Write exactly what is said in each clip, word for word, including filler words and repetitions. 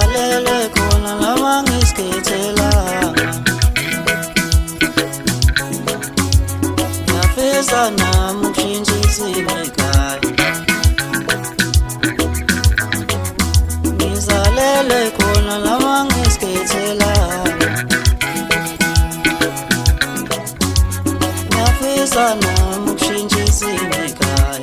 ngizalelwe khona lama ngisikhethelanga ngiyafisa nami ukushintsha isimo ekhaya ngizalelwe khona lama ngisikhethelanga ngiyafisa nami ukushintsha isimo ekhaya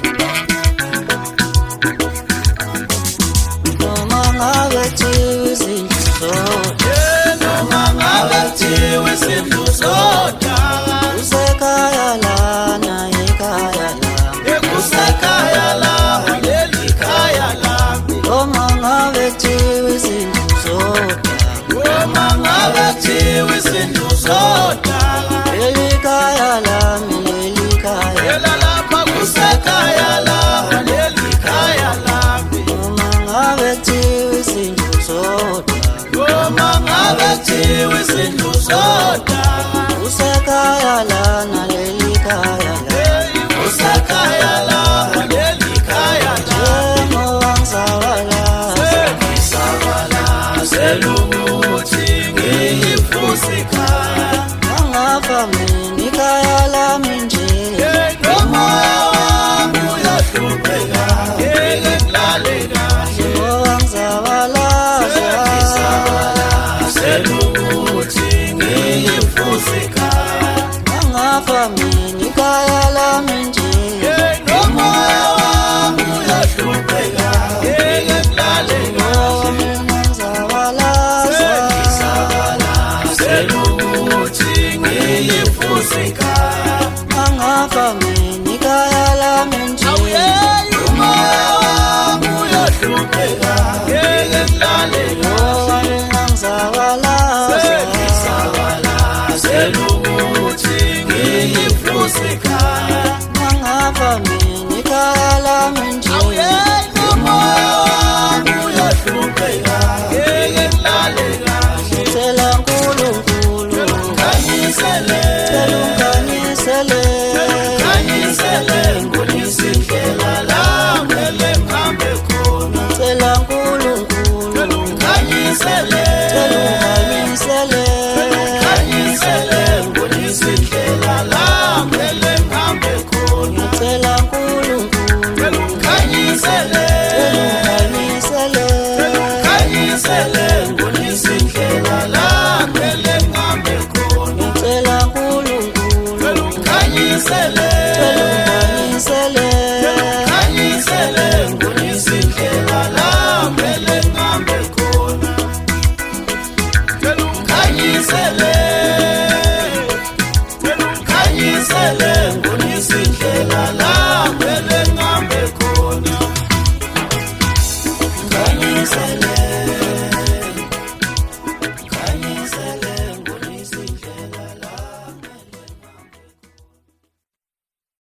noma ngabe kuthiwa izindlu zodwa noma ngabe kuthiwa izindlu zodwa usekhaya lana ekhaya lami kusekhaya lami leli khaya lami noma ngabe kuthiwa izindlu zodwa noma ngabe kuthiwa izindlu zodwa leli khaya lami leli khaya yela lapha kusekhaya lami leli khaya lami noma ngabe kuthiwa izindlu zodwa noma ngabe kuthiwa izindlu zodwa usekhaya lana leli khaya lami kusekhaya lami leli khaya lami njengoba ngizawalaza ngisabala ukuthi ngiyifuse ikhaya angafa mina ikhaya lami nje nomoya wami uyahlupheka ngeke ngilale kahle njengoba ngizawalaza ukuthi ngiyifuse ikhaya angafa mina ikhaya lami nje nomoya wami uyahlupheka ngeke ngilale njengoba mina ngizawalaza ukuthi ngiyifuse ikhaya angafa mina ikhaya lami nje umoya wami uyahlupheka ngeke ngilale njengoba mina ngizawalaza ukuthi ngiyifuse ikhaya angafa mina ikhaya lami nje umoya wami uyahlupheka ngeke ngilale kahle Cela uNkulunkulu khanyisele cela unganyisele khanyisele ngibonise indlela la kumele ngihambe khona cela uNkulunkulu khanyisele cela unganyisele khanyisele ngibonise indlela la kumele ngihambe khona cela uNkulunkulu khanyisele unganyisele khanyisele ngibonise indlela la kumele ngihambe khona cela uNkulunkulu khanyisele unganyisele khanyisele ngibonise indlela la kumele ngihambe khona khanyisele khanyisele ngibonise indlela la kumele ngihambe khona khanyisele